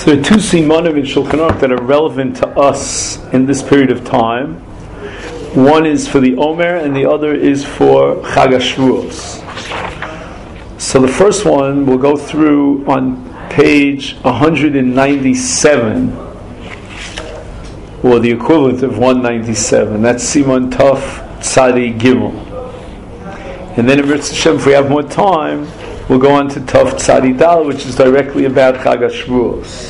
There are two simanim in Shulchan Aruch that are relevant to us in this period of time. One is for the Omer and the other is for Chag HaShavuos. So the first one we'll go through on page 197, or the equivalent of 197. That's Siman Tov Tzadi Gimel. And then in Ritz Hashem, if we have more time, we'll go on to Tov Tzadi Dal, which is directly about Chag HaShavuos.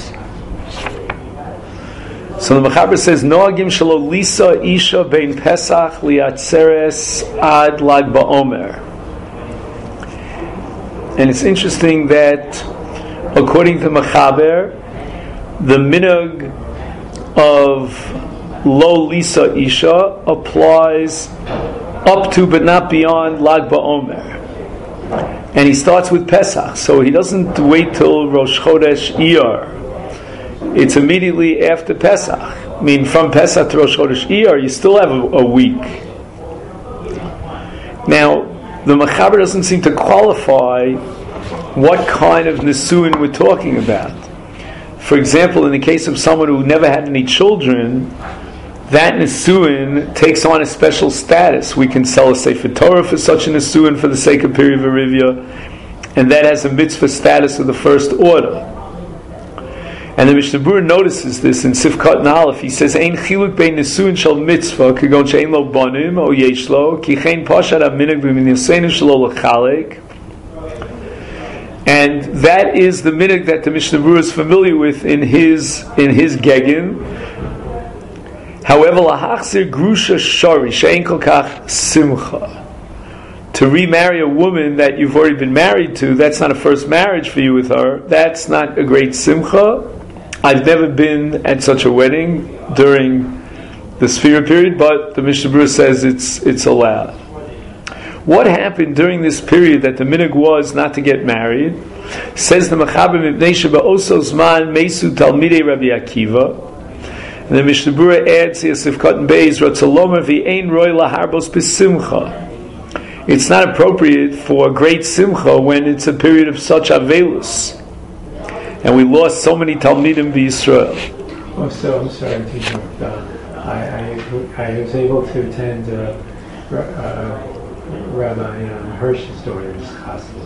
So the Mechaber says, Noagim shelo lisa isha bein Pesach liatzeres ad Lag BaOmer. And it's interesting that, according to Mechaber, the minhag of lo lisa isha applies up to but not beyond Lag BaOmer. And he starts with Pesach, so he doesn't wait till Rosh Chodesh Iyar. It's immediately after Pesach. I mean, from Pesach to Rosh Chodesh Iyar, you still have a week. Now, the Mechaber doesn't seem to qualify what kind of Nisuin we're talking about. For example, in the case of someone who never had any children, that Nisuin takes on a special status. We can sell a Sefer Torah for such a Nisuin for the sake of Peri V'Rivya, and that has a mitzvah status of the first order. And the Mishnah Berurah notices this in Sifkat and Aleph. He says, "Ein chiluk bein nisuin shel mitzvah kagon she'ein lo banim o yesh lo ki chen pashad aminig b'minyaseinu shelo lechalek." And that is the minhag that the Mishnah Berurah is familiar with in his Gegin. However, lahachzir grusha shari she'ein kol kach simcha. To remarry a woman that you've already been married to, that's not a first marriage for you with her. That's not a great simcha. I've never been at such a wedding during the Sfira period, but the Mishnah Berurah says it's allowed. What happened during this period that the minhag was not to get married? Says the Mechaber Mipnei shebe'oso zman meisu talmidei Rabbi Akiva. And the Mishnah Berurah adds here, Sifkat and Beis, Ratzalomer v'ein roi laharbos b'simcha. It's not appropriate for a great simcha when it's a period of such avelus. And we lost so many Talmidim b'Yisrael. Oh, so I'm sorry to interrupt. I was able to attend Rabbi Hirsch's daughter's chassid.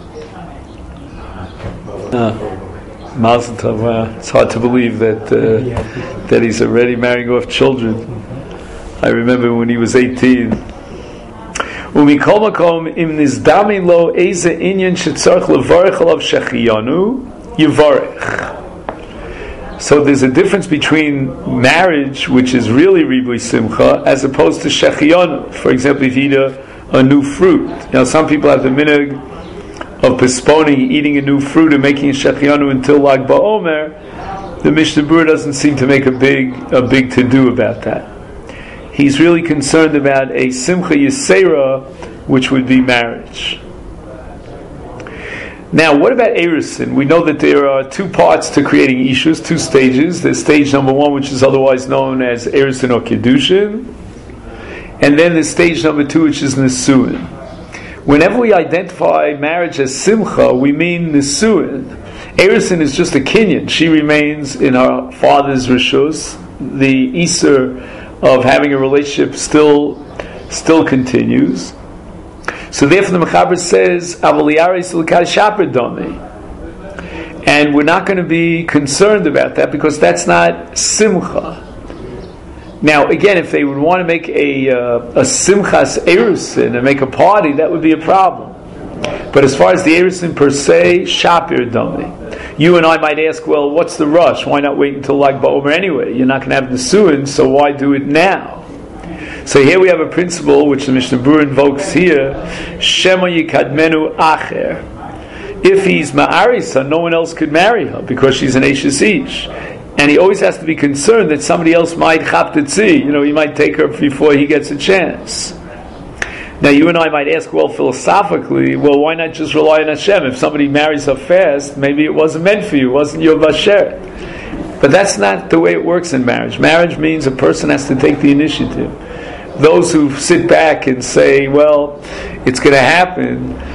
Mazel tov. Wow. It's hard to believe that he's already marrying off children. I remember when he was 18. Umikol makom im nizdami lo eze inyan shetzarch levarech alav shechiyanu yivarech. So there's a difference between marriage, which is really ribui simcha, as opposed to shechiyanu. For example, if you eat a new fruit. Now, some people have the minhag of postponing eating a new fruit and making a shechiyanu until Lag BaOmer. The Mishnah Berurah doesn't seem to make a big to do about that. He's really concerned about a simcha yisera, which would be marriage. Now, what about erusin? We know that there are two parts to creating ishus, two stages. There's stage number one, which is otherwise known as erusin or kiddushin, and then there's stage number two, which is nisuin. Whenever we identify marriage as simcha, we mean nisuin. Erusin is just a kinyan. She remains in her father's rishus. The iser of having a relationship still continues. So therefore the Mechaber says, and we're not going to be concerned about that because that's not simcha. Now again, if they would want to make a simchas erusin and make a party, that would be a problem. But as far as the erusin per se, shapir dami. You and I might ask, well, what's the rush? Why not wait until Lag BaOmer anyway? You're not going to have nisuin, so why do it now? So here we have a principle which the Mishnah Berurah invokes here: Shema yikadmenu acher. If he's ma'arisa, no one else could marry her because she's an eishes ish, and he always has to be concerned that somebody else might chaptetzi. He might take her before he gets a chance. Now you and I might ask, well, philosophically, why not just rely on Hashem? If somebody marries her fast, maybe it wasn't meant for you, it wasn't your basheret. But that's not the way it works in marriage. Marriage means a person has to take the initiative. Those who sit back and say, well, it's going to happen,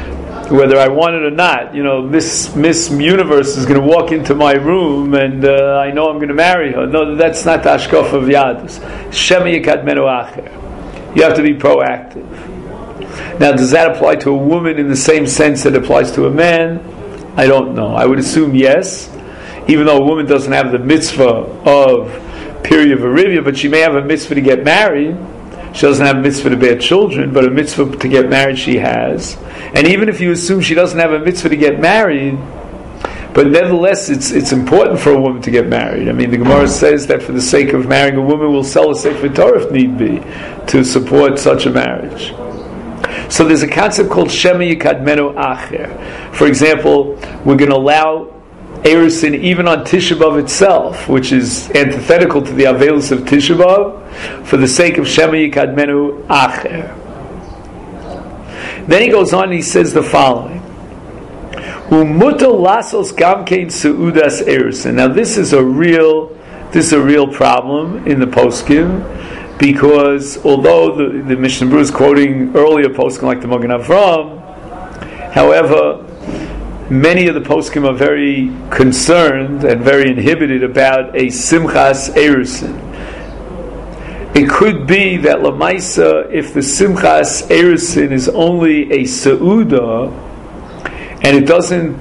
whether I want it or not. Miss Universe is going to walk into my room, and I know I'm going to marry her. No, that's not the hashkafa of Yadus. Shema yikadmenu acher. You have to be proactive. Now, does that apply to a woman in the same sense that it applies to a man? I don't know. I would assume yes, even though a woman doesn't have the mitzvah of period of Arivia, but she may have a mitzvah to get married. She doesn't have a mitzvah to bear children, but a mitzvah to get married she has. And even if you assume she doesn't have a mitzvah to get married, but nevertheless it's important for a woman to get married. I mean, the Gemara says that for the sake of marrying a woman, we'll sell a Sefer Torah if need be, to support such a marriage. So there's a concept called Shema Yikadmenu Acher. For example, we're going to allow Erusin even on Tisha B'Av itself, which is antithetical to the Avelus of Tisha B'Av, for the sake of Shema Yikadmenu Acher. Then he goes on and he says the following: Umuto lasos gamkein seudas Erusin. Now this is a real problem in the poskim, because although the Mishnah Berurah is quoting earlier poskim like the Magen Avram, however, many of the poskim are very concerned and very inhibited about a simchas erusin. It could be that lamaisa, if the simchas erusin is only a seuda and it doesn't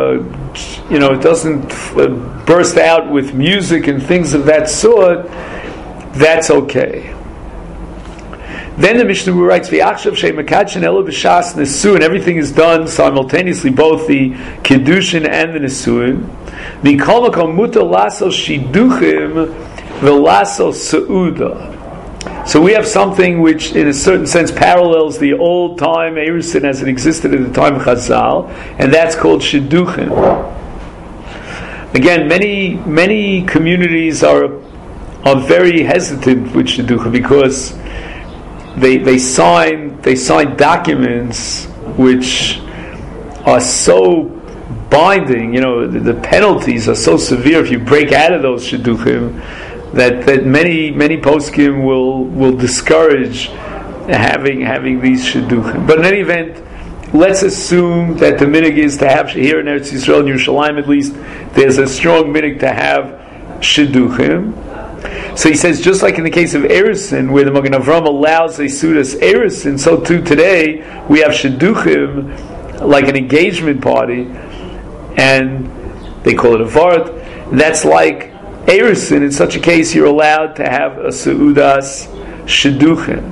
burst out with music and things of that sort, that's okay. Then the Mishnah writes, "V'achshav she'mekadchen elo b'shas nesu," and everything is done simultaneously, both the kiddushin and the nesuin. Mikol makom mutar lasos shiduchim v'lasos seuda. So we have something which, in a certain sense, parallels the old time erusin as it existed at the time of Chazal, and that's called shiduchim. Again, many communities are very hesitant with shiduchim because they sign documents which are so binding. The penalties are so severe if you break out of those shidduchim that many poskim will discourage having these shidduchim. But in any event, let's assume that the minig is to have, here in Eretz Yisrael, in Yerushalayim at least, there's a strong minig to have shidduchim. So he says, just like in the case of Erusin, where the Magen Avram allows a Sudas Erusin, so too today we have Shidduchim, like an engagement party, and they call it a Vart. That's like Erusin. In such a case, you're allowed to have a Seudas Shidduchim.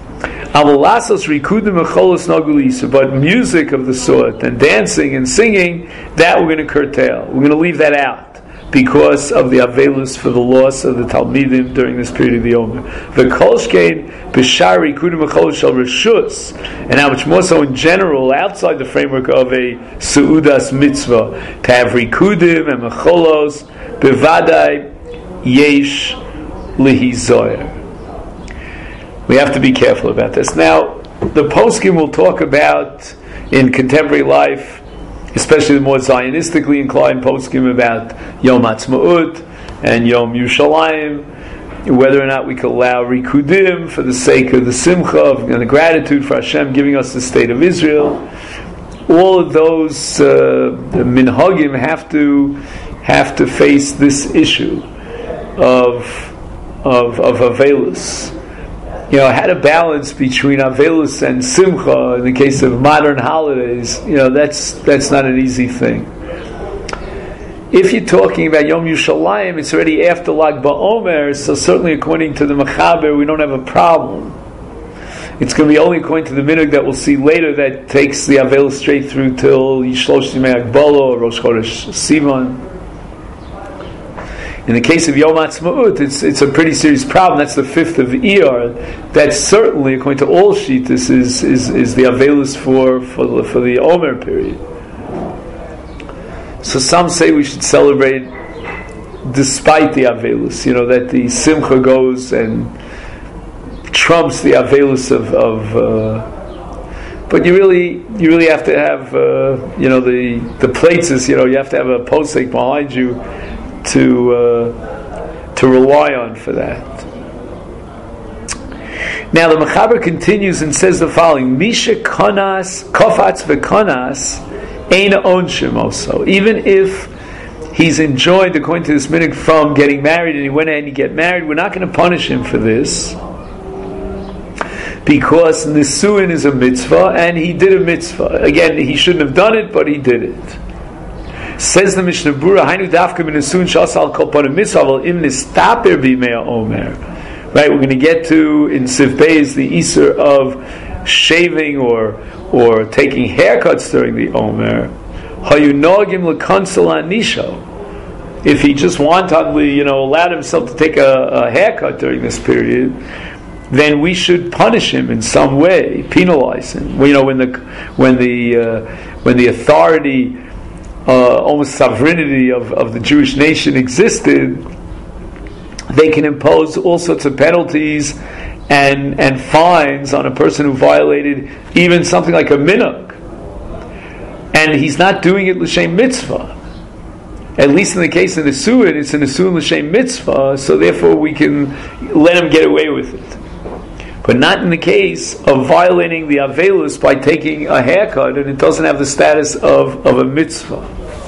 But music of the sort, and dancing and singing, that we're going to curtail. We're going to leave that out, because of the avelus for the loss of the Talmidim during this period of the Omer. The Kolshkein b'shari kudim mechol shel reshus, and how much more so in general, outside the framework of a seudas mitzvah, to have rikudim and mecholos bevadai yesh lihizoyer. We have to be careful about this. Now, the poskim will talk about in contemporary life, especially the more Zionistically inclined poskim, about Yom Ha'atzmaut and Yom Yerushalayim, whether or not we could allow rikudim for the sake of the simcha and the gratitude for Hashem giving us the state of Israel. All of those minhagim have to face this issue of avelus. How to balance between avelus and simcha in the case of modern holidays, that's not an easy thing. If you're talking about Yom Yerushalayim, it's already after Lag BaOmer, so certainly according to the Mechaber, we don't have a problem. It's going to be only according to the minhag that we'll see later that takes the avelus straight through till Yishlosh Yimei Hagbala or Rosh Chodesh Sivan. In the case of Yom Ha'atzmaut, it's a pretty serious problem. That's the 5th of Iyar. That certainly, according to all Shittas, is the avelus for the Omer period. So some say we should celebrate despite the avelus. That the simcha goes and trumps the avelus of but you really have to have the plates is you have to have a posek behind you to rely on for that. Now the Mechaber continues and says the following: Misha konas kofatz v'konas ein onshim also. Even if he's enjoyed, according to this minhag, from getting married, and he went ahead and get married, we're not going to punish him for this, because Nisuin is a mitzvah, and he did a mitzvah. Again, he shouldn't have done it, but he did it. Says the Mishnah Berurah, Hainu dafka min Nisuin shasal kol panim mitzvah, val im nistaper b'mei omer. Right, we're going to get to, in Sif Beis, the Isur of shaving or taking haircuts during the Omer. Hayunogim l'kansel anisho. If he just wantonly, allowed himself to take a haircut during this period, then we should punish him in some way, penalize him. When the authority, almost sovereignty of the Jewish nation existed, they can impose all sorts of penalties and fines on a person who violated even something like a minhag. And he's not doing it l'shem mitzvah. At least in the case of Nisuin, it's a Nisuin l'shem mitzvah, so therefore we can let him get away with it. But not in the case of violating the Avelus by taking a haircut, and it doesn't have the status of a mitzvah.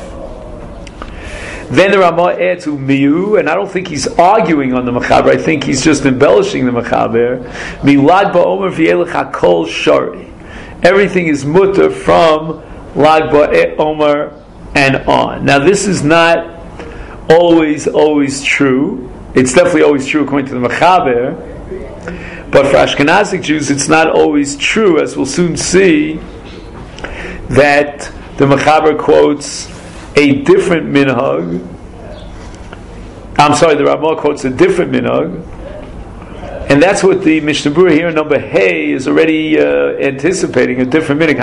Then the Ramah adds umiyu, and I don't think he's arguing on the Mechaber. I think he's just embellishing the Mechaber. Milad ba'omer v'yelech hakol shari. Everything is mutter from Lag ba'omer and on. Now this is not always true. It's definitely always true according to the Mechaber. But for Ashkenazic Jews, it's not always true, as we'll soon see, that the Mechaber quotes a different minhag. The Ramah quotes a different minhag, and that's what the Mishnah Berurah here in number Hey is already anticipating, a different minhag.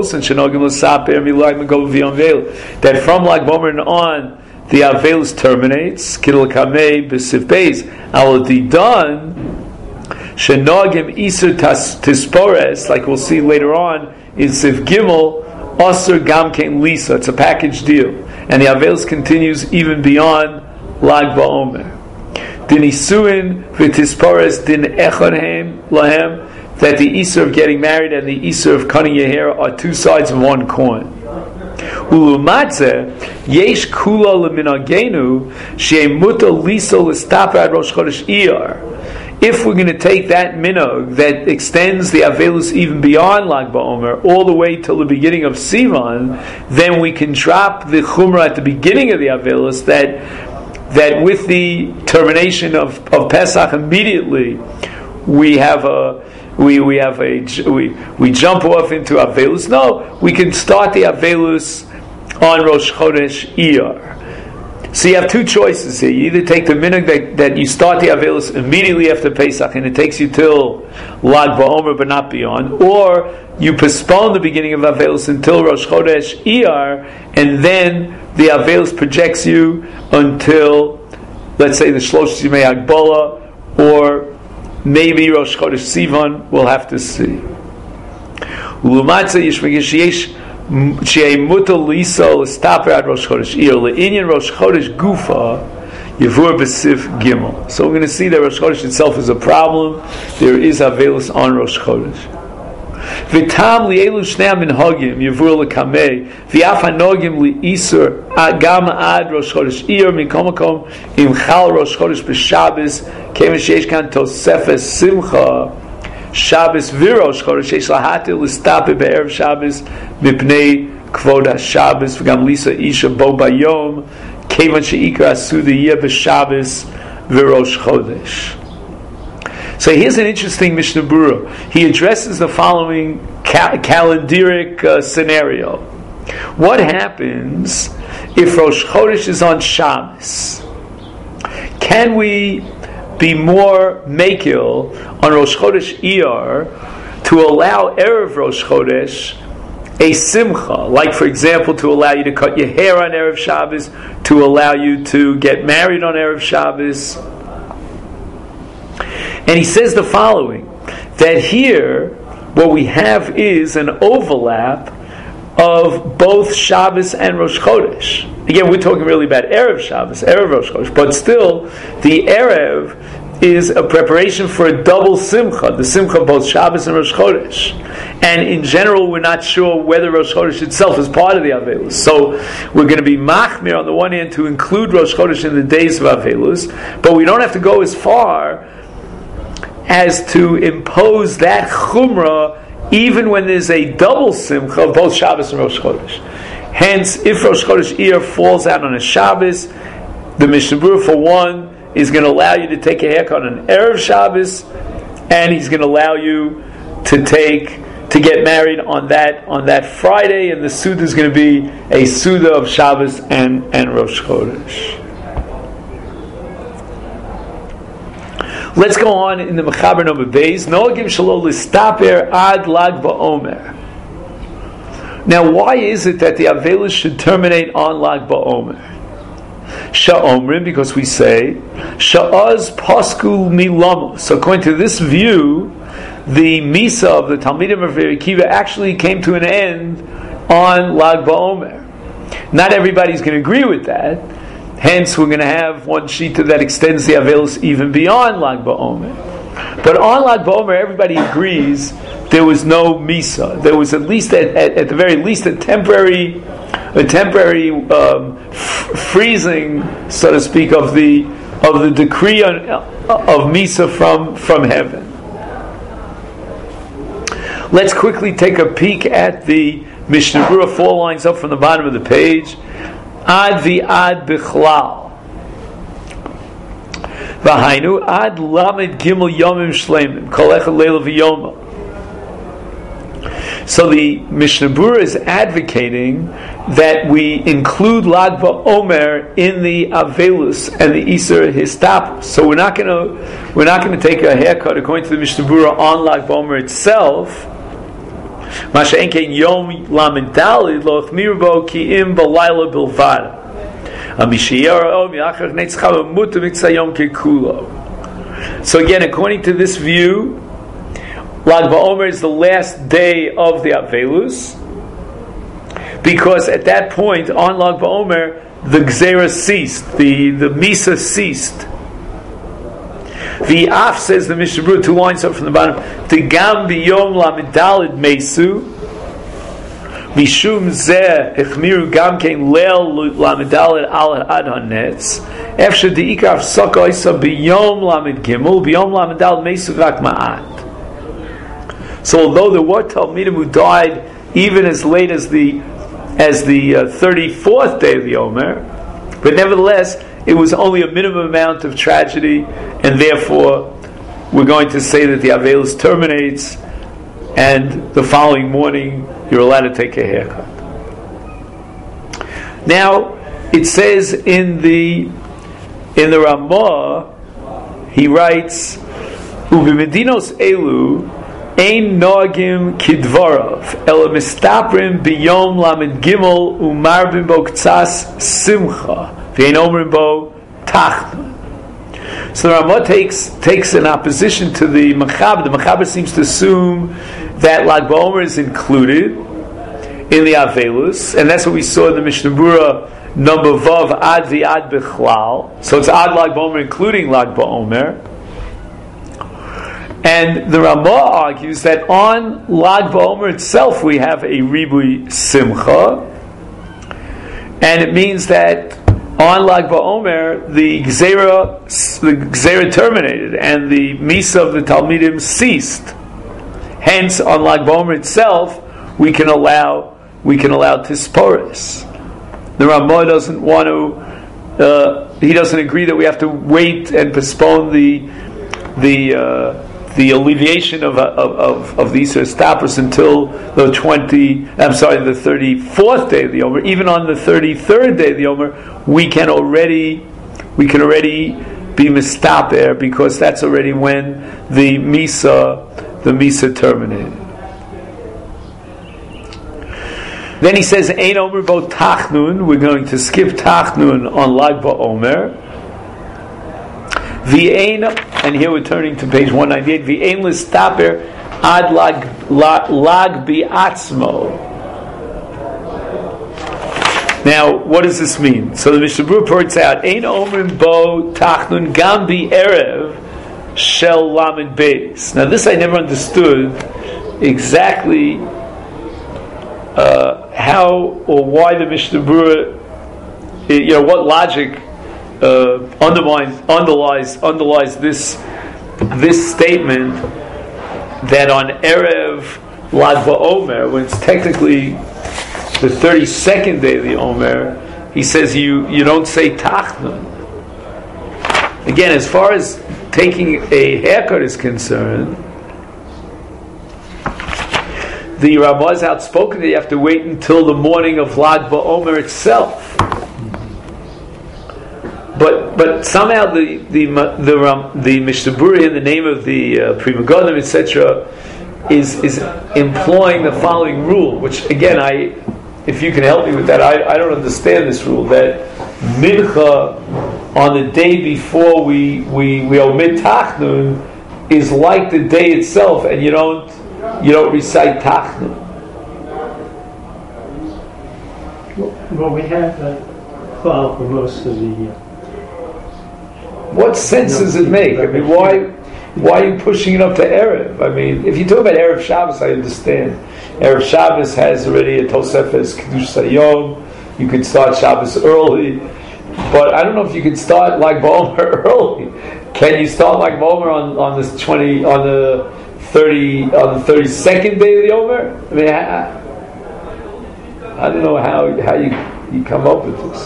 That from Lag Bomer and on, the Avelus terminates. Kidul Kamei b'Sif Beis al Didan Shenogim Isur Tispores, like we'll see later on in Sif Gimel. Asur Gamkein Lisa. It's a package deal, and the Avelus continues even beyond Lag BaOmer. Din Isuin v'Tispores din Echonhem lahem, that the Isur of getting married and the Isur of cutting your hair are two sides of one coin. Ulumatze yesh kula leminagenu she'emuta lisa l'stapad Rosh Chodesh Iyar. If we're going to take that minhag that extends the Avelus even beyond Lag BaOmer all the way till the beginning of Sivan, then we can drop the Chumrah at the beginning of the Avelus that with the termination of Pesach immediately we jump off into Avelus. No, we can start the Avelus on Rosh Chodesh Iyar. So you have two choices here. You either take the minhag that you start the Avelus immediately after Pesach and it takes you till Lag BaOmer but not beyond, or you postpone the beginning of Avelus until Rosh Chodesh Iyar, and then the Avelus projects you until, let's say, the Shlosh Yimei Agbola, or maybe Rosh Chodesh Sivan. We'll have to see. So we're going to see that Rosh Chodesh itself is a problem. There is Avelus on Rosh Chodesh. V'tam li'elu shnei minhagim yivur lekamei v'af hanogim li'isur gam ad Rosh Chodesh Iyar mikomakom im chal Rosh Chodesh b'Shabbos kemen sheish kan tosefes simcha Shabbos v'Rosh Chodesh sheish lahatil l'stape be'erev Shabbos mipnei kvod HaShabbos v'gam lisa isha bo bayom kevan she'ikar asu d'yeh b'Shabbos v'Rosh Chodesh. So here's an interesting Mishnah Berurah. He addresses the following calendaric scenario. What happens if Rosh Chodesh is on Shabbos? Can we be more makil on Rosh Chodesh Iyar to allow Erev Rosh Chodesh a simcha, like for example to allow you to cut your hair on Erev Shabbos, to allow you to get married on Erev Shabbos? And he says the following, that here what we have is an overlap of both Shabbos and Rosh Chodesh. Again, we're talking really about Erev Shabbos, Erev Rosh Chodesh, but still the Erev is a preparation for a double simcha, the simcha of both Shabbos and Rosh Chodesh. And in general, we're not sure whether Rosh Chodesh itself is part of the Avelus. So we're going to be machmir on the one hand to include Rosh Chodesh in the days of Avelus, but we don't have to go as far as to impose that chumrah even when there's a double simcha of both Shabbos and Rosh Chodesh. Hence, if Rosh Chodesh Iyar falls out on a Shabbos, the Mishnah Berurah, for one, is going to allow you to take a haircut on Erev Shabbos, and he's going to allow you to get married on that Friday, and the Suda is going to be a Suda of Shabbos and Rosh Chodesh. Let's go on in the Mechaber number Beis. Noagim shelo listaper ad Lag BaOmer. Now, why is it that the Avelus should terminate on Lag BaOmer? Sha'omrim, because we say Sha'az Pasku Milamo. So according to this view, the Misa of the Talmidim of Rabbi Akiva actually came to an end on Lag BaOmer. Not everybody's going to agree with that. Hence, we're going to have one shita that extends the Avelus even beyond Lag BaOmer. But on Lag BaOmer, everybody agrees there was no Misa. There was at least, at the very least, a temporary freezing, so to speak, of the decree of Misa from heaven. Let's quickly take a peek at the Mishnah Berurah, 4 lines up from the bottom of the page. Ad v'ad bichlal. V'hainu ad lamed gimel yomim shleimim kol echad leila v'yoma. So the Mishnah Berurah is advocating that we include Lag BaOmer in the Avelus and the Isur Histapus. So we're not going to take a haircut according to the Mishnah Berurah on Lag BaOmer itself. Masha enkein yom lamed dalid lo achmir bo ki im balayla bilvad. Amishiyara o miachach netzchav mutu mitzayom kekulo. So again, according to this view, Lag BaOmer is the last day of the Avelus, because at that point on Lag BaOmer the Gzera ceased, the Misa ceased. V'af, says the Mishnah Berurah, 2 lines up from the bottom, T'gam b'yom lamidalid mesu mishum zeh echmiru gam kein leil lamidalid al ad hanetz efshe de'ikar fsaka isa b'yom lamid gimel b'yom lamidalid mesu rak ma'at. So although there were Talmidim who died even as late as the 34th day of the Omer, but nevertheless it was only a minimum amount of tragedy, and therefore we're going to say that the Avelus terminates, and the following morning you're allowed to take a haircut. Now it says in the Ramah, he writes, "Ubimedinos elu ein noagim kidvarav ela mistaprim biyom lamed gimel umarbim bo ktsas simcha v'ein omrim bo tachnun." So the Ramah takes an opposition to the Mechaber. The Mechaber seems to assume that Lag BaOmer is included in the Avelus, and that's what we saw in the Mishnah Berurah number Vav, ad v'ad bichlal. So it's ad Lag BaOmer including Lag BaOmer. And the Ramah argues that on Lag BaOmer itself we have a ribui simcha, and it means that on Lag BaOmer the Gzera terminated and the Misa of the Talmidim ceased. Hence, on Lag BaOmer itself we can allow Tisporis. The Ramah doesn't want to. He doesn't agree that we have to wait and postpone the alleviation of the Isur Histapus until the 34th day of the Omer. Even on the 33rd day of the Omer, we can already be mistaper, because that's already when the Misa terminated. Then he says, "Ein Omer bo Tachnun." We're going to skip Tachnun on Lag BaOmer. V'ein, and here we're turning to page 198. V'ein listaper ad lag bi'atzmo. Now, what does this mean? So the Mishnah Berurah points out, "Ein omrim bo tachnun gam bi erev Shel Lamed Beis. Now this I never understood exactly how or why the Mishnah Berurah, what logic underlies this statement that on Erev Lag BaOmer, when it's technically the 32nd day of the Omer, he says you don't say Tachnun. Again, as far as taking a haircut is concerned, the Ramah is outspoken that you have to wait until the morning of Lag BaOmer itself. But somehow the Mishnah Berurah in the name of the Pri Megadim, etc., is employing the following rule, which again, if you can help me with that, I don't understand this rule that mincha on the day before we omit Tachnun is like the day itself, and you don't recite Tachnun. Well, we have for most of the year. What sense does it make? I mean, why are you pushing it up to Erev? I mean, if you talk about Erev Shabbos, I understand. Erev Shabbos has already a Tosefes Kiddush Hayom. You could start Shabbos early, but I don't know if you can start Lag BaOmer early. Can you start Lag BaOmer on the 32nd day of the Omer? I mean, I don't know how you come up with this.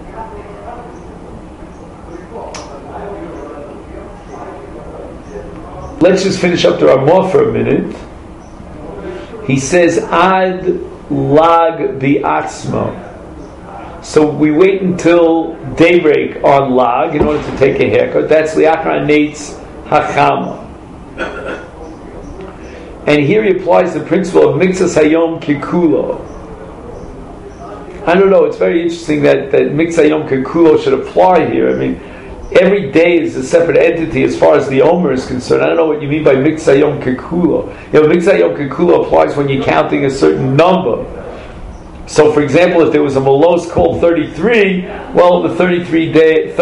Let's just finish up the Ramah for a minute. He says, Ad Lag Bi'atzmo. So we wait until daybreak on Lag in order to take a haircut. That's Liachar Neitz Hachama. And here he applies the principle of Mikzas Hayom Kikulo. I don't know, it's very interesting that Mikzas Hayom Kikulo should apply here. I mean, every day is a separate entity as far as the Omer is concerned. I don't know what you mean by Mikzas Hayom Kikulo. Mikzas Hayom Kikulo applies when you're counting a certain number. So, for example, if there was a Malos called 33, well, the 33rd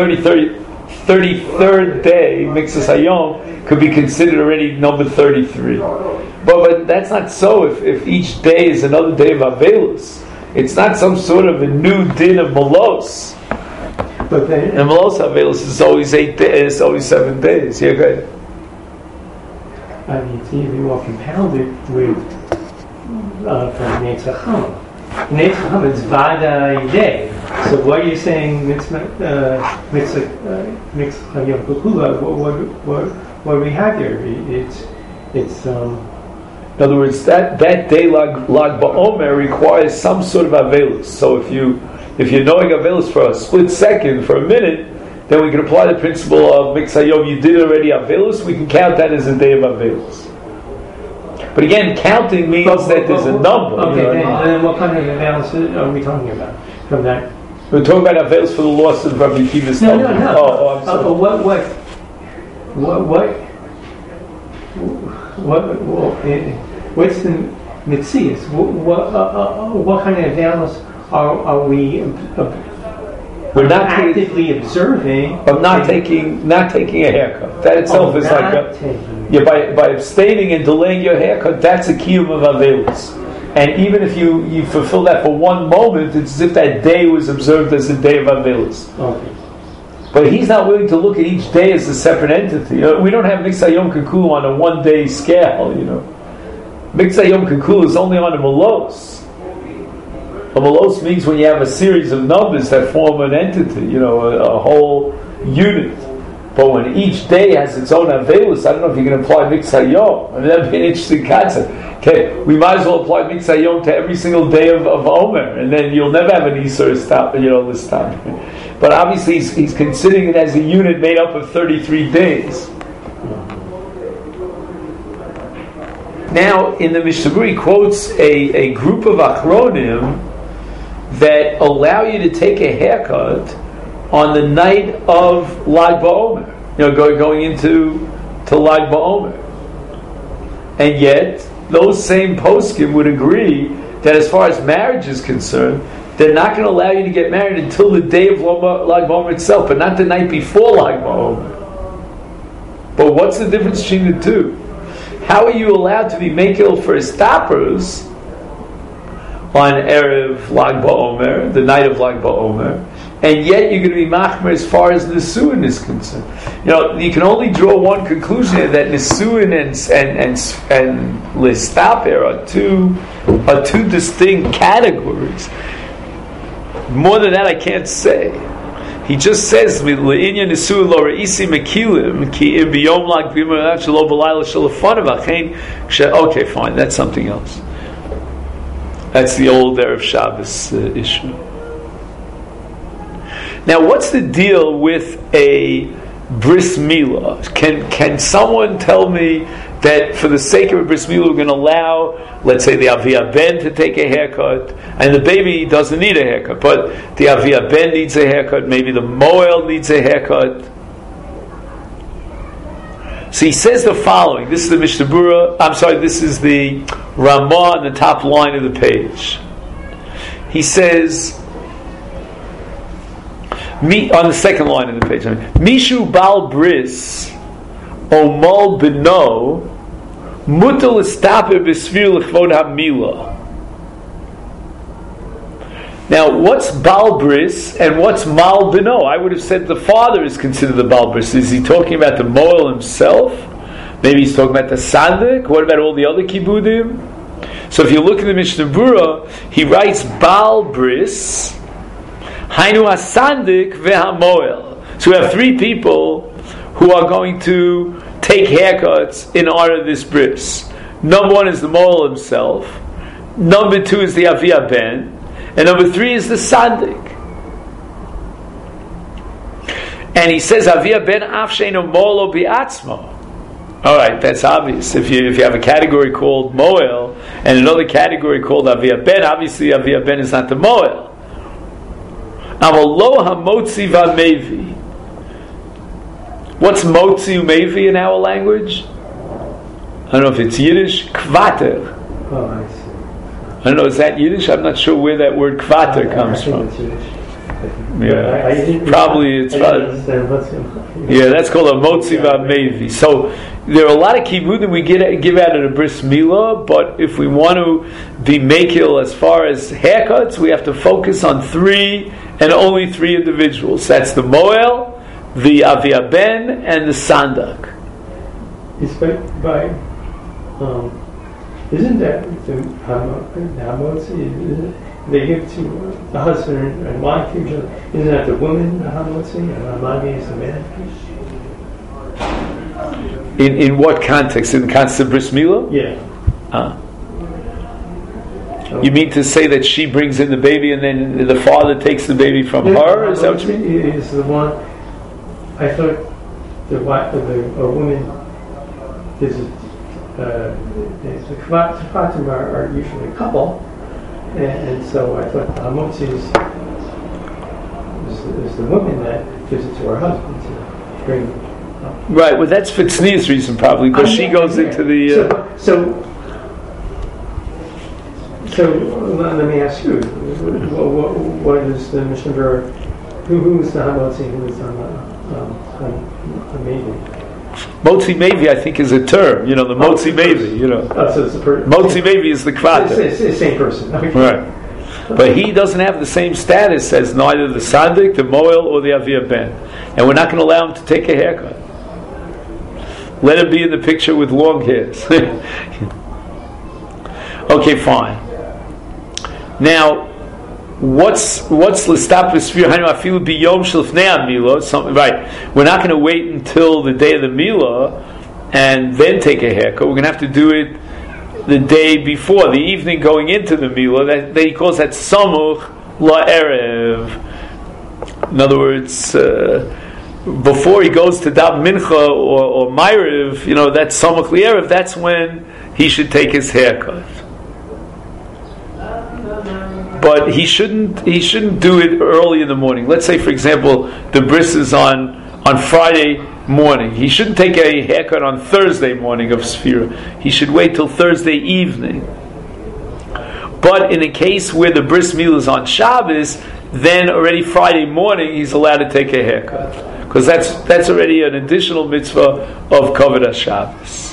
day, Mikzas Hayom, could be considered already number 33. But that's not so if each day is another day of Avelus. It's not some sort of a new din of Malos. But then, and Malos Avelus is always 8 days, it's always 7 days. Yeah, go ahead. I mean, it's even more compounded with from Neitz Hachama. Neitz Hachama is Vada Day. So what are you saying, Mitzvah Yom Kukula? What we have here? It's in other words, that day Lag BaOmer requires some sort of Avelus. So if you're knowing Avelus for a split second, for a minute, then we can apply the principle of Mikzas Hayom. You did already Avelus, we can count that as a day of Avelus. But again, counting means that there's a number. Okay, then what kind of Avelus are we talking about from that? We're talking about Avelus for the loss of Rabbi Akiva's number. No. Oh, I'm sorry. What's the Mitzias? What kind of Avelus are we? We're not actively observing, but not taking a haircut. That itself is like by abstaining and delaying your haircut. That's a kiyum of avelus. And even if you fulfill that for one moment, it's as if that day was observed as a day of avelus. Okay. But he's not willing to look at each day as a separate entity. We don't have Mikzas Hayom Kikulu on a 1 day scale. Mikzas Hayom Kikulu is only on a Malos. A Malos means when you have a series of numbers that form an entity, a whole unit. But when each day has its own Avelus, I don't know if you can apply Mikzas Hayom. I mean, that'd be an interesting concept. Okay, we might as well apply Mikzas Hayom to every single day of Omer, and then you'll never have an Isur stop, this time. But obviously he's considering it as a unit made up of 33 days. Now, in the Mishnah Berurah, he quotes a group of Achronim that allow you to take a haircut on the night of Lag BaOmer, going into Lag BaOmer. And yet, those same poskim would agree that as far as marriage is concerned, they're not going to allow you to get married until the day of Lag BaOmer itself, but not the night before Lag BaOmer. But what's the difference between the two? How are you allowed to be makil for stoppers on Erev Lag BaOmer, the night of Lag BaOmer, and yet you're going to be machmer as far as Nisuin is concerned? You can only draw one conclusion, that Nisuin and Listaper are two distinct categories. More than that, I can't say. He just says, okay, fine, that's something else. That's the old Erev Shabbos issue. Now, what's the deal with a bris milah? Can someone tell me that for the sake of a bris milah, we're going to allow, let's say, the Aviyah Ben to take a haircut, and the baby doesn't need a haircut, but the Aviyah Ben needs a haircut, maybe the Moel needs a haircut. So he says the following. This is the Mishnah Berurah. This is the Ramah on the top line of the page. He says, on the second line of the page, Mishu Bal Bris Omol Beno Mutal Estaper B'Svir L'Chvod HaMilah. Now, what's Bal Bris and what's Mal Beno? I would have said the father is considered the Bal Bris. Is he talking about the Moel himself? Maybe he's talking about the Sandik. What about all the other Kibudim? So if you look at the Mishnah Berurah, he writes Bal Bris Hainu HaSandik VeHaMoel. So we have three people who are going to take haircuts in honor of this bris. Number one is the Moel himself. Number two is the Aviyah Ben. And number three is the Sandik. And he says, Aviyah Ben Afsheinu Molo Bi'atzmo. Alright, that's obvious. If you have a category called Moel and another category called Aviyah Ben, obviously Aviyah Ben is not the Moel. Amalo HaMotzi VaMevi. What's Motzi Umevi in our language? I don't know if it's Yiddish. Kvater. Oh, I see. I don't know, is that Yiddish? I'm not sure where that word kvater comes from. Yeah, probably it's yeah, that's called a Motzi VaMevi. So there are a lot of kibudim we give out at a bris milah, but if we want to be makil as far as haircuts, we have to focus on three and only three individuals. That's the Moel, the Aviyah Ben, and the Sandak. It's by isn't that the Hamotzi? They give to the husband and wife to each other. Isn't that the woman, the Hamotzi, and Hamagi is the man? In what context? In the context of bris milah? Yeah. You mean to say that she brings in the baby and then the father takes the baby from her? Is that what you mean? Is the one. I thought the wife of a woman. The Kvatim are usually a couple, and so I thought the Hamotzi is the woman that gives it to her husband to bring up. Right, well that's for Tznius reason probably, because she goes into the... So let me ask you, what is the Mishnah Berurah? Who is the Hamotzi, who is the Mevi? Motzi Mevi, I think, is a term. The Motzi Mevi. So it's Motzi Mevi is the Kvater. It's the same person. Okay. Right. But he doesn't have the same status as neither the Sandik, the Moel, or the Aviyah Ben. And we're not going to allow him to take a haircut. Let him be in the picture with long hairs. Okay, fine. Now, what's l'stap v'sfir hainu afilu biyom shel lifnei milah? Right, we're not going to wait until the day of the milah and then take a haircut. We're going to have to do it the day before, the evening going into the milah. That he calls that samuch la'erev. In other words, before he goes to dab mincha or ma'ariv, that samuch la'erev. That's when he should take his haircut. But he shouldn't do it early in the morning. Let's say, for example, the bris is on Friday morning. He shouldn't take a haircut on Thursday morning of Sfira. He should wait till Thursday evening. But in a case where the bris milah is on Shabbos, then already Friday morning he's allowed to take a haircut. because that's already an additional mitzvah of Kavod HaShabbos.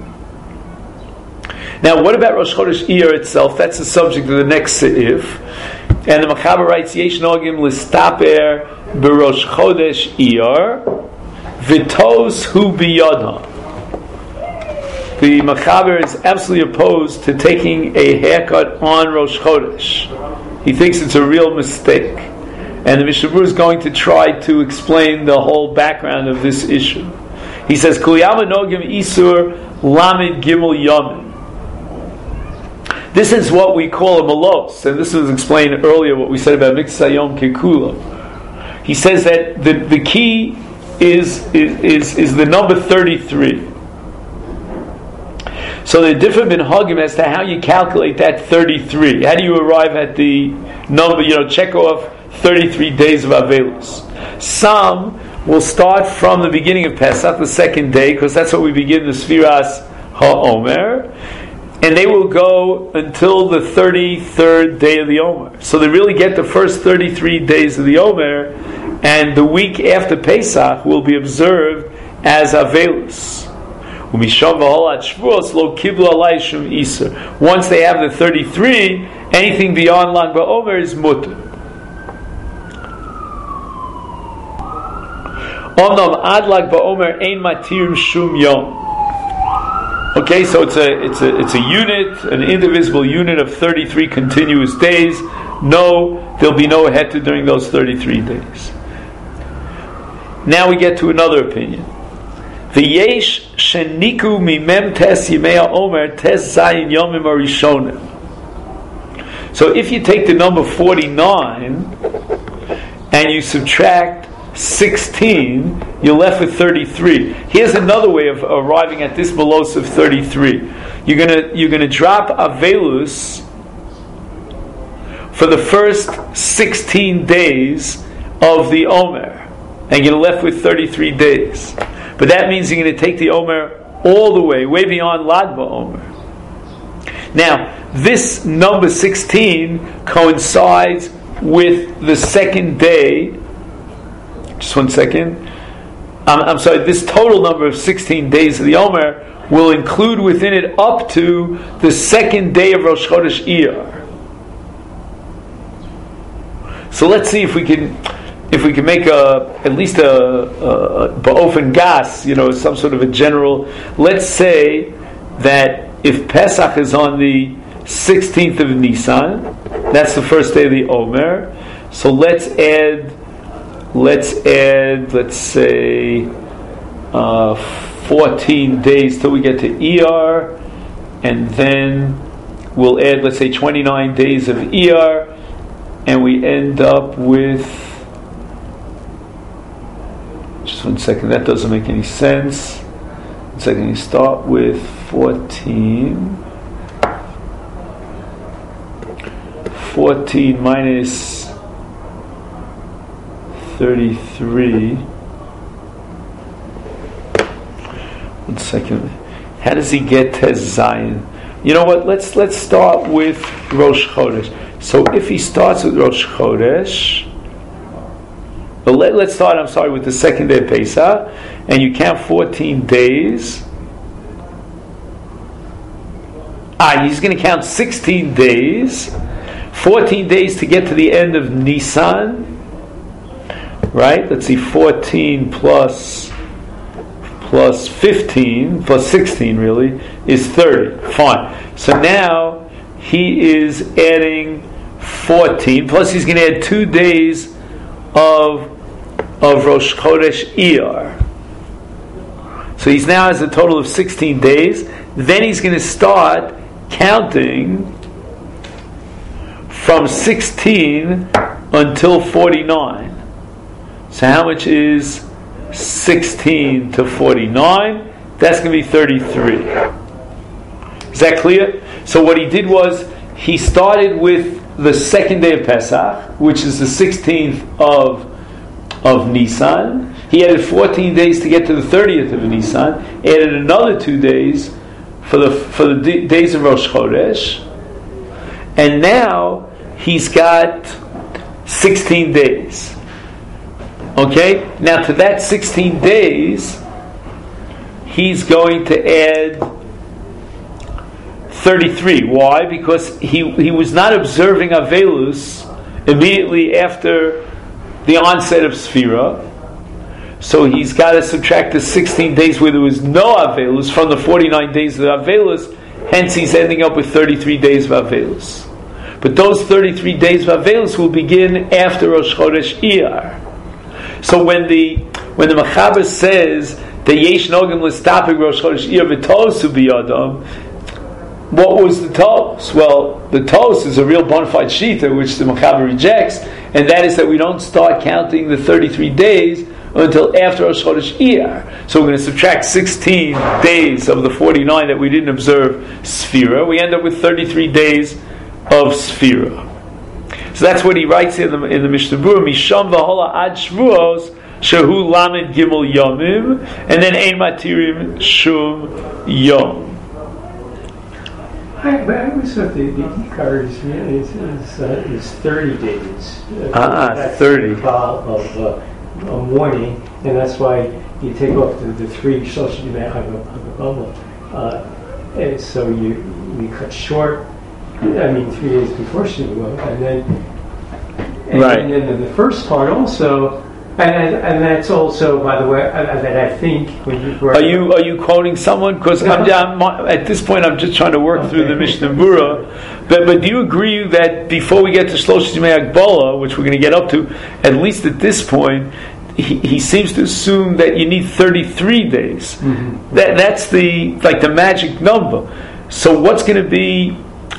Now, what about Rosh Chodesh Iyar itself? That's the subject of the next seif. And the Machaber writes, Yesh nogim listaper b'Rosh Chodesh Iyar v'tos hu biyadam. The Machaber is absolutely opposed to taking a haircut on Rosh Chodesh. He thinks it's a real mistake. And the Mishnah Berurah is going to try to explain the whole background of this issue. He says, Kuliyama nogim isur lamid gimel yamin. This is what we call a malos, and this was explained earlier, what we said about Miksa Yom Kekula. He says that the key is the number 33. So there are different minhagim as to how you calculate that 33. How do you arrive at the number, check off 33 days of Avelus. Some will start from the beginning of Pesach, the second day, because that's what we begin the Sfiras HaOmer. And they will go until the 33rd day of the Omer. So they really get the first 33 days of the Omer, and the week after Pesach will be observed as Avelus. Once they have the 33, anything beyond Lag BaOmer is mutter. Omnam ad Lag BaOmer ein matir shum yom. Okay, so it's a unit, an indivisible unit of 33 continuous days. No, there'll be no heta during those 33 days. Now we get to another opinion. V'yesh sheniku mimem tes yimei omer tes zayin yomim arishonim. So if you take the number 49 and you subtract 16, you're left with 33. Here's another way of arriving at this malos of 33. You're gonna drop Avelus for the first 16 days of the Omer, and you're left with 33 days. But that means you're going to take the Omer all the way beyond Lag BaOmer. Now, this number 16 coincides with the second day. Just 1 second. I'm sorry, this total number of 16 days of the Omer will include within it up to the second day of Rosh Chodesh Iyar. So let's see if we can make at least a ba'ofen gas, some sort of a general. Let's say that if Pesach is on the 16th of Nisan, that's the first day of the Omer. So let's add, let's say, 14 days till we get to Iyar, and then we'll add, let's say, 29 days of Iyar, and we end up with, just 1 second, that doesn't make any sense. 1 second, you start with 14 minus 33. 1 second. How does he get to Zion? You know what? Let's start with Rosh Chodesh. So if he starts with Rosh Chodesh, but let's start, with the second day of Pesach, and you count 14 days. He's going to count 16 days. 14 days to get to the end of Nisan. Right? Let's see, 14 plus 15, plus 16 really, is 30. Fine. So now he is adding 14, plus he's going to add 2 days of Rosh Chodesh Iyar. So he's now has a total of 16 days. Then he's going to start counting from 16 until 49. So how much is 16 to 49? That's going to be 33. Is that clear? So what he did was, he started with the second day of Pesach, which is the 16th of Nisan. He added 14 days to get to the 30th of Nisan, added another 2 days for the days of Rosh Chodesh, and now he's got 16 days. Okay? Now to that 16 days, he's going to add 33. Why? Because he was not observing Avelus immediately after the onset of Sfira. So he's got to subtract the 16 days where there was no Avelus from the 49 days of Avelus. Hence he's ending up with 33 days of Avelus. But those 33 days of Avelus will begin after Rosh Chodesh Iyar. So when the Mechaber says that Yesh Nogim L'Stapik Rosh Chodesh Iyar V'Tosu B'Yadam, what was the Tos? Well, the Tos is a real bona fide shita which the Mechaber rejects, and that is that we don't start counting the 33 days until after Rosh Chodesh Iyar. So we're going to subtract 16 days of the 49 that we didn't observe Sfira. We end up with 33 days of Sfira. So that's what he writes in the Mishnah Berurah, Misham v'hola ad Shvuos shehu lamed gimel yomim, and then ein matirim shum yom. I always thought the Ikar is 30 days. 30. Of morning, and that's why you take off the 3 shlosh and so you cut short. 3 days before Shavuot, and then the first part also, and that's also, by the way, that I think when you are you quoting someone? Because at this point I'm just trying to work through the Mishnah Berurah. But do you agree that before we get to Shlosh Yimei Agbola, which we're going to get up to, at least at this point, he seems to assume that you need 33 days. Mm-hmm. That's the magic number. So what's going to be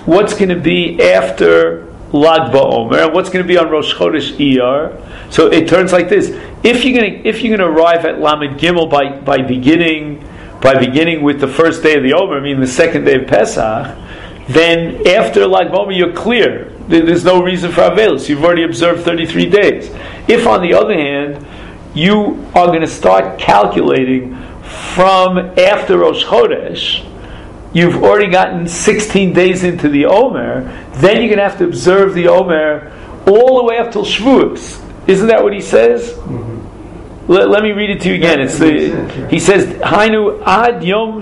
after Lag BaOmer, and what's going to be on Rosh Chodesh Iyar? So it turns like this: if you're going to arrive at Lamed Gimel by beginning with the first day of the Omer, the second day of Pesach, then after Lag BaOmer you're clear. There's no reason for Avelus. You've already observed 33 days. If, on the other hand, you are going to start calculating from after Rosh Chodesh, you've already gotten 16 days into the Omer, then you're going to have to observe the Omer all the way up till Shavuos. Isn't that what he says? Mm-hmm. Let me read it to you again. He says, Hainu ad yom.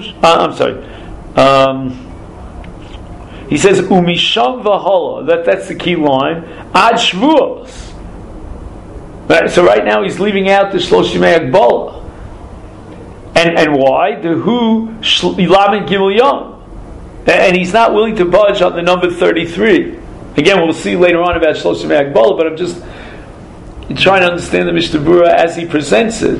He says, Umisham v'hola. That's the key line. Ad Shavuos. Right, so right now he's leaving out the Shlosh Yimei Agbola. And why? The who Lamed Gimel Yom, and he's not willing to budge on the number 33. Again, we'll see later on about Shlosh Yimei Agbola, but I'm just trying to understand the Mishnah Berurah as he presents it.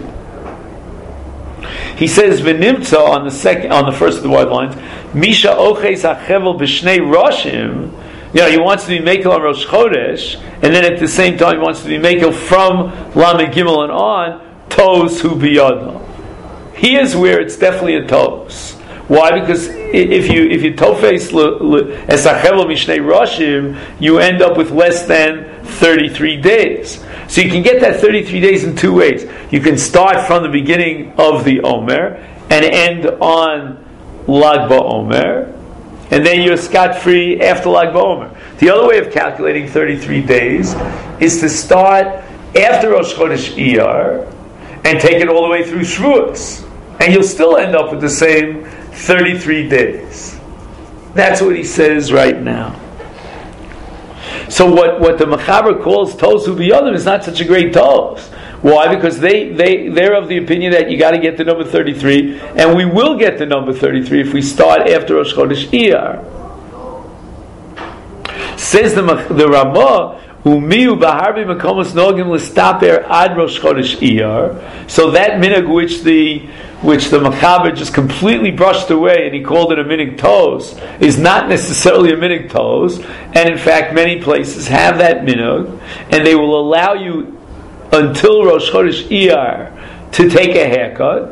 He says v'nimtza on the first of the wide lines, Misha oches hachevel b'shnei roshim. He wants to be mekel on Rosh Chodesh, and then at the same time he wants to be mekel from Lamed Gimel and on Tos hu biyadam. Here's where it's definitely a tos. Why? Because if you tofes esachevel mishnei roshim, you end up with less than 33 days. So you can get that 33 days in 2 ways. You can start from the beginning of the Omer and end on Lag BaOmer, and then you're scot-free after Lag BaOmer. The other way of calculating 33 days is to start after Rosh Chodesh Iyar and take it all the way through Shavuos. And you'll still end up with the same 33 days. That's what he says right now. So what the Mechaber calls Tos hu b'yodam is not such a great Tos. Why? Because they're of the opinion that you got to get the number 33, and we will get the number 33 if we start after Rosh Chodesh Iyar. Says the Ramah, Umiu b'harbi makomos nogim l'staper ad Rosh Chodesh Iyar. So that minhag which the Mechaber just completely brushed away and he called it a minhag tos is not necessarily a minhag tos, and in fact many places have that minhag, and they will allow you until Rosh Chodesh Iyar to take a haircut.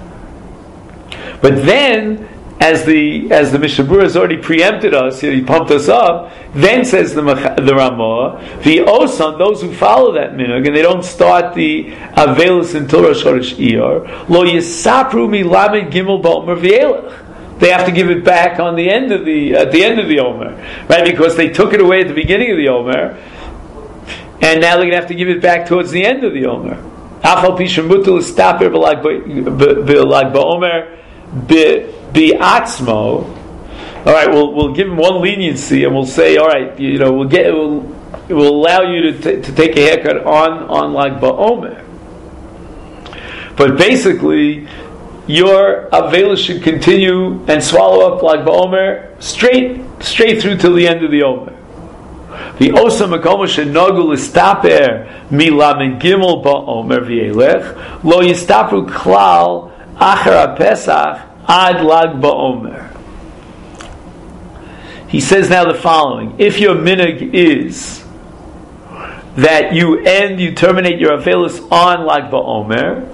But then, as the Mishnah Berurah has already preempted us, he pumped us up, then says the Ramah, the Osan, those who follow that minhag, and they don't start the Avelus until Rosh Chodesh Iyar, lo yisapru mi lamed gimel ba'omer v'elech. They have to give it back at the end of the Omer, right? Because they took it away at the beginning of the Omer, and now they're going to have to give it back towards the end of the Omer. Achal Pisha Mutul Staper B'Lag Ba'omer B'Atzmo. All right, we'll give him one leniency, and we'll say, all right, we'll allow you to take a haircut on Lag Ba'omer. But basically, your Avela should continue and swallow up Lag Ba'omer straight through till the end of the Omer. The Osa Makomo Shenogu Listaper Milamin Gimel Ba'omer V'Yelech Lo Yistapru Klal Achar HaPesach Ad Lag Ba'omer. He says now the following: if your minig is that you terminate your Avelis on Lag Ba'omer,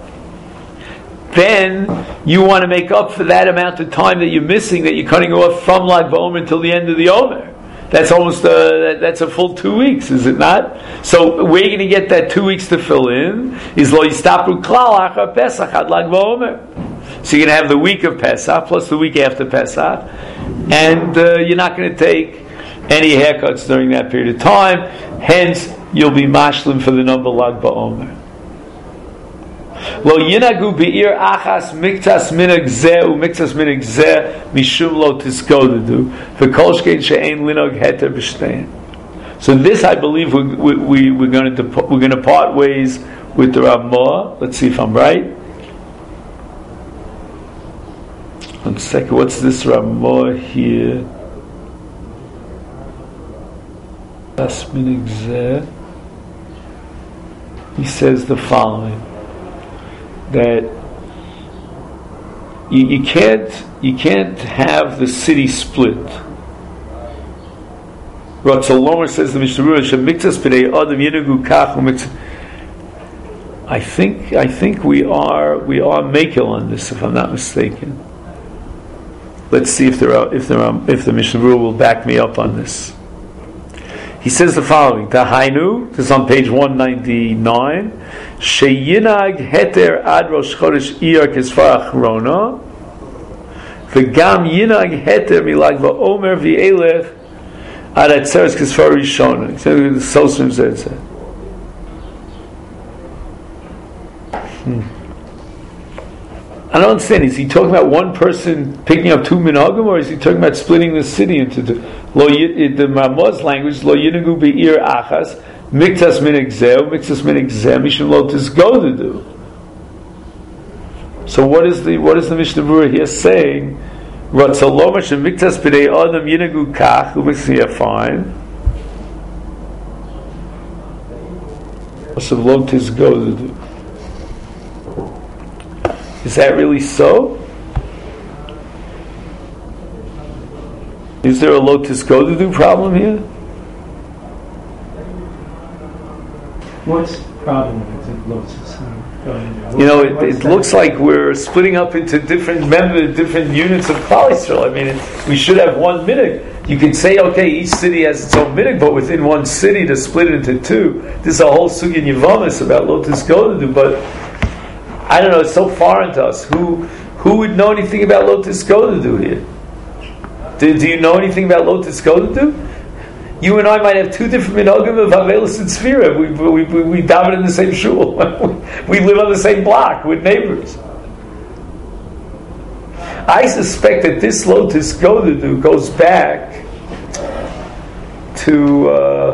then you want to make up for that amount of time that you're missing, that you're cutting off from Lag Ba'omer until the end of the Omer. That's almost that's a full 2 weeks, is it not? So where are you going to get that 2 weeks to fill in? Is Lo Yistapru Klal Achar Pesach Ad Lag Ba'omer. So you're going to have the week of Pesach plus the week after Pesach, and you're not going to take any haircuts during that period of time. Hence, you'll be mashlim for the number Lag Ba'omer. Lo yinagu be'ir achas miktas minag zeh u'miktas minag zeh mishum lo tiskodedu v'kol shkein she'ein linog heter b'shtein. So this, I believe, we're going to part ways with the Ramah. Let's see if I'm right. 1 second. What's this Ramah here? Das minag zeh. He says the following: that you can't have the city split. Ratzalomer says the Mishnah Berurah shemiktas pidei adam yenugu kach u'miktas. I think we are makel on this, if I'm not mistaken. Let's see if the Mishnah Berurah will back me up on this. He says the following: Tahainu, this is on page 199. Sheyinag heter ad rosh chodesh iyar kesfar achrona, v'gam yinag heter milag ba'omer v'elech ad atzeres kesfar rishona. The Sosrim says that. I don't understand. Is he talking about one person picking up two minhagim, or is he talking about splitting the city into two? The Ramah's language, lo yinagu be'ir achas, miktas minig zeh, miktas minig zeh, mishum lo tisgodedu. So what is the Mishnah Berurah here saying? Ratzalomer shemiktas b'dei adam yinagu kach, u'miktas here fine. So lo tisgodedu. Is that really so? Is there a lotus godudu problem here? What's the problem with the lotus? It looks like we're splitting up into different units of Klal Yisrael. I mean, we should have one minig. You can say, okay, each city has its own minig, but within one city to split it into two, this is a whole sugi Yevamis about lotus godudu, but I don't know, it's so foreign to us. Who would know anything about Lotus Godedu here? Do you know anything about Lotus Godedu? You and I might have two different minhagim of Avelis and Sfira. We daven in the same shul. We live on the same block with neighbors. I suspect that this Lotus Godedu goes back to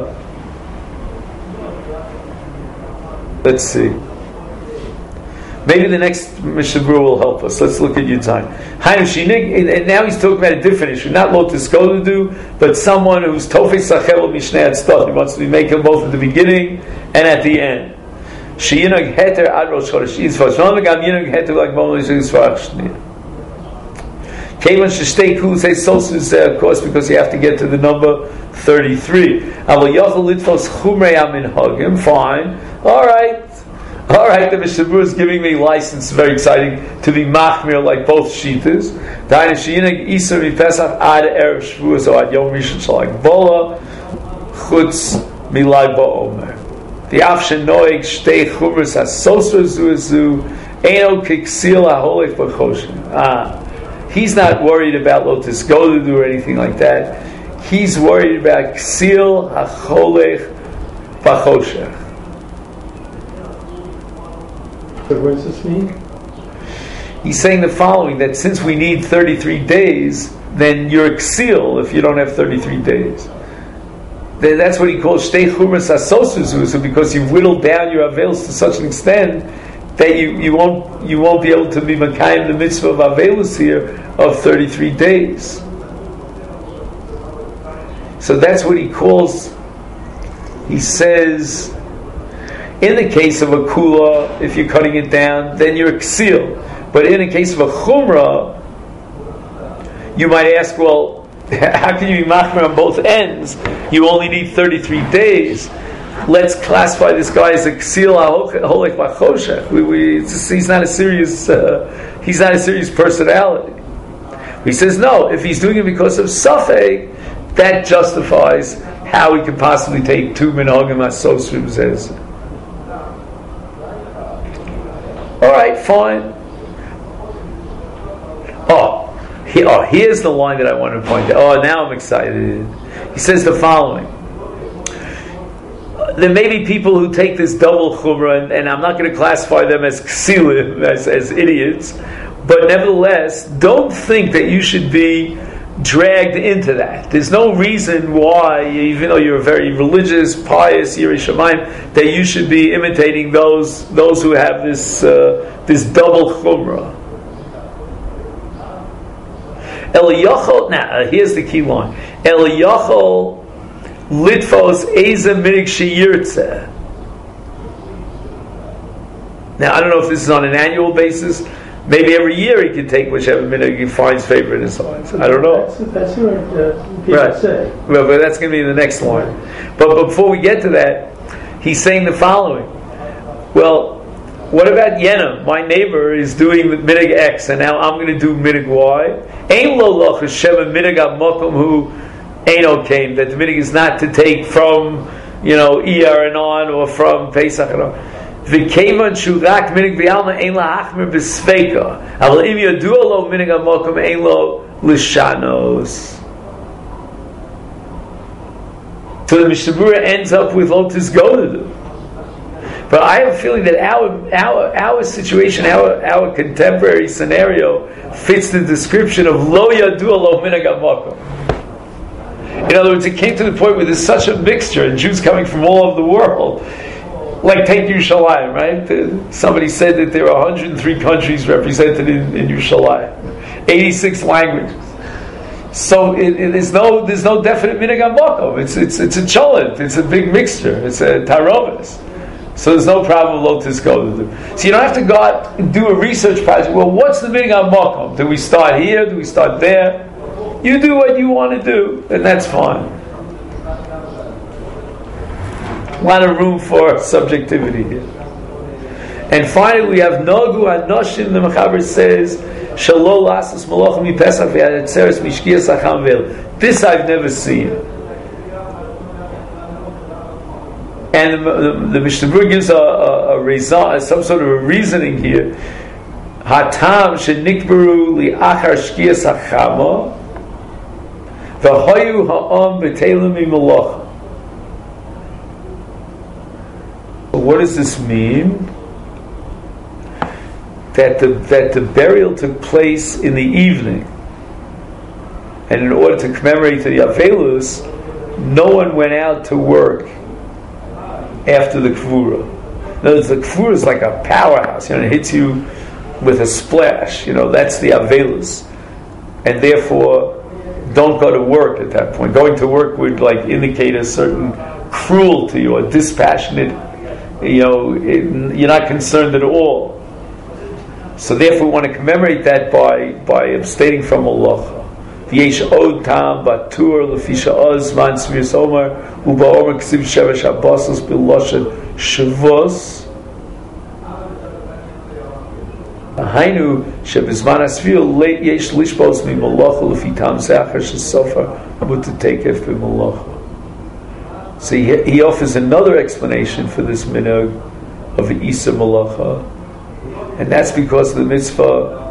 let's see. Maybe the next Mishnah Berurah will help us. Let's look at Yudayin. And now he's talking about a different issue, not Lotus Godedu, but someone who's Tofei Sachel Mishneh Atztach. He wants to be making both at the beginning and at the end. Sheyinag heter ad rosh chodesh yizvah. Shon v'gam yinag heter like b'om l'yizvah shniya. Kevan sheshtei kulusei sosus, of course, because you have to get to the number 33. Avol yochel litfos chumrei aminhagim. Fine. All right, the Mishnah Berurah is giving me license, very exciting, to be machmir like both shitas. Daina sheyinag isur mipesach ad erev Shavuos, so ad yom rishon shalak bola chutz milai ba'omer. The af shenoig shtei chumras hasosra zuazu eno kiksil haholech b'choshen. He's not worried about lotus godedu or anything like that. He's worried about ksil hacholech b'choshech. So what does this mean? He's saying the following, that since we need 33 days, then you're exil if you don't have 33 days. That's what he calls shtei chumras hasosus, because you've whittled down your avelos to such an extent that you won't be able to be makayim the mitzvah of avelos here of 33 days. So that's what he calls. He says, in the case of a kula, if you're cutting it down, then you're exil. But in the case of a chumrah, you might ask, well, how can you be machmer on both ends? You only need 33 days. Let's classify this guy as a ksil holech b'choshech. He's not a serious personality. He says no. If he's doing it because of safek, that justifies how he could possibly take two minhagim asosrim zez. All right, fine. Here's the line that I want to point out. Oh, now I'm excited. He says the following. There may be people who take this double chumrah, and I'm not going to classify them as ksilim, as idiots, but nevertheless, don't think that you should be dragged into that. There's no reason why, even though you're very religious, pious, Yirei Shamayim, that you should be imitating those who have this double chumrah. Now, here's the key line. Eliyachol litfos eza minig sheyirtzeh. Now, I don't know if this is on an annual basis. Maybe every year he can take whichever minig he finds favorite in his eyes. I don't know. That's what people say. Well, but that's going to be the next line. But before we get to that, he's saying the following. Well, what about Yenim? My neighbor is doing minig X, and now I'm going to do minig Y. Ein lo loch shema minig amokum hu eino came, that the minig is not to take from Iyar and on, or from Pesach and on. V'kevan shurak minig v'alma ein la achmer b'sveika. Aval im yadu lo minig amokum ein lo lishanos. So the Mishnah Berurah ends up with Lotus Goledu. But I have a feeling that our situation, our contemporary scenario, fits the description of lo yadu lo minhag hamakom. In other words, it came to the point where there's such a mixture, and Jews coming from all over the world. Like take Yerushalayim, right? Somebody said that there are 103 countries represented in Yerushalayim, 86 languages. So there's no definite minhag hamakom. It's a cholent. It's a big mixture. It's a tarovis. So there's no problem with Lotus Goledu. So you don't have to go out and do a research project. Well, what's the meaning of Mokum? Do we start here? Do we start there? You do what you want to do, and that's fine. A lot of room for subjectivity here. And finally, we have Nogu Anoshim. The Mechaber says, "Shalol lasas malachim mipesach v'yatzeres mishkias acham ve'el." This I've never seen. And the Mishnah Berurah gives a reason, some sort of a reasoning here. Hatam shenikberu li'achar shkias hachama v'hoyu ha'am b'telim imalacha. What does this mean? That the burial took place in the evening, and in order to commemorate the Avelus, no one went out to work after the Kvura. In other words, the Kvura is like a powerhouse. It hits you with a splash. That's the Avelus. And therefore, don't go to work at that point. Going to work would indicate a certain cruelty or dispassionate. You're not concerned at all. So therefore, we want to commemorate that by abstaining from malacha. V'yesh od tam batur lefisha ozman smius omar ubaomer ksiv shevesh habasos b'loshen shavos. Hainu shebizman asvil leit yesh lishbos mi malacha lefi tam zecher shesofar mutatekef b'malacha. So he offers another explanation for this minhag of the Isa malacha, and that's because of the mitzvah.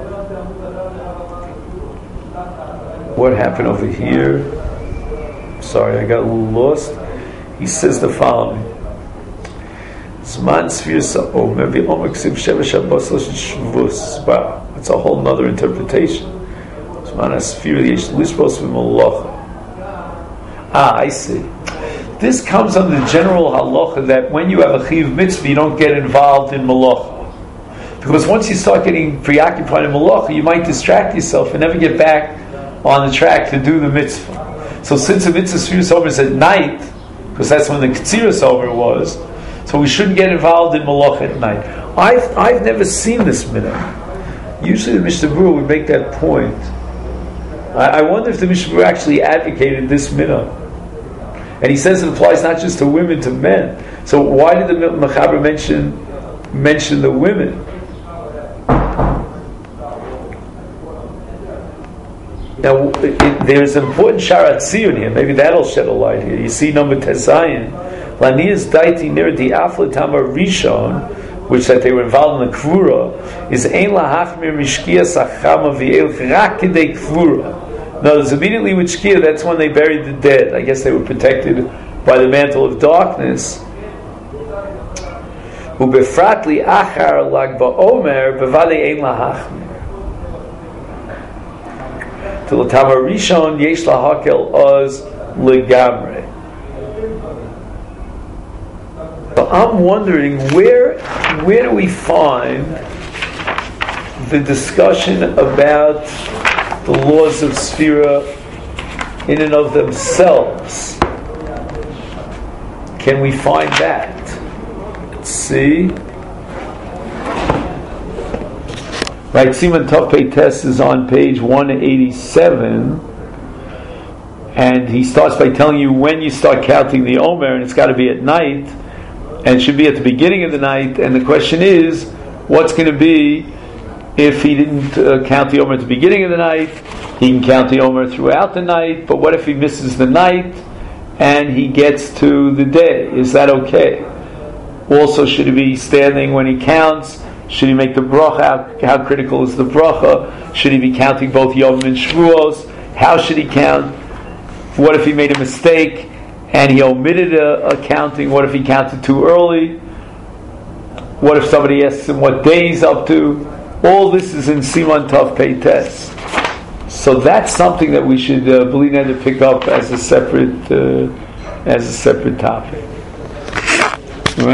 What happened over here? Sorry, I got a little lost. He says the following. Zman Sfiras HaOmer v'Omer Ksiv Sheva Shabbos Losh Shvus. Wow, that's a whole nother interpretation. Zman HaSfira Yesh Lishbos v'Molocha. I see. This comes under the general halacha that when you have a chiv mitzvah, you don't get involved in malacha. Because once you start getting preoccupied in malacha, you might distract yourself and never get back on the track to do the mitzvah. So since the mitzvah Sfiras HaOmer is at night, because that's when the Ketziras HaOmer was, so we shouldn't get involved in malacha at night. I've never seen this minhag. Usually the Mishnah Berurah would make that point. I wonder if the Mishnah Berurah actually advocated this minhag. And he says it applies not just to women, to men. So why did the Mechaber mention the women? Now, there's an important Sharat Tziyun here. Maybe that'll shed a light here. You see number Tezayin. Lanias daiti near the Aflatama Rishon, which that they were involved in the Kvura, is Ein Lahachmir Mishkia Sachama V'el Rak Kedei Kvura. No, there's immediately with Shkia, that's when they buried the dead. I guess they were protected by the mantle of darkness. Ubefratli achar lag ba'omer bevadei ein lahachmir. Tilatama rishon yesh lahakel oz legamre. So I'm wondering, where do we find the discussion about the laws of Sfira in and of themselves? Can we find that? Let's see. Right, Siman Tov Pei Tes is on page 187, and he starts by telling you when you start counting the Omer, and it's got to be at night, and it should be at the beginning of the night, and the question is, what's going to be if he didn't count the Omer at the beginning of the night? He can count the Omer throughout the night, but what if he misses the night and he gets to the day? Is that okay? Also, should he be standing when he counts? Should he make the bracha? How critical is the bracha? Should he be counting both Yom and Shavuos? How should he count? What if he made a mistake and he omitted a counting? What if he counted too early? What if somebody asks him what day he's up to? All this is in Siman Tov Pei Tes. So that's something that we should believe to pick up as a separate topic.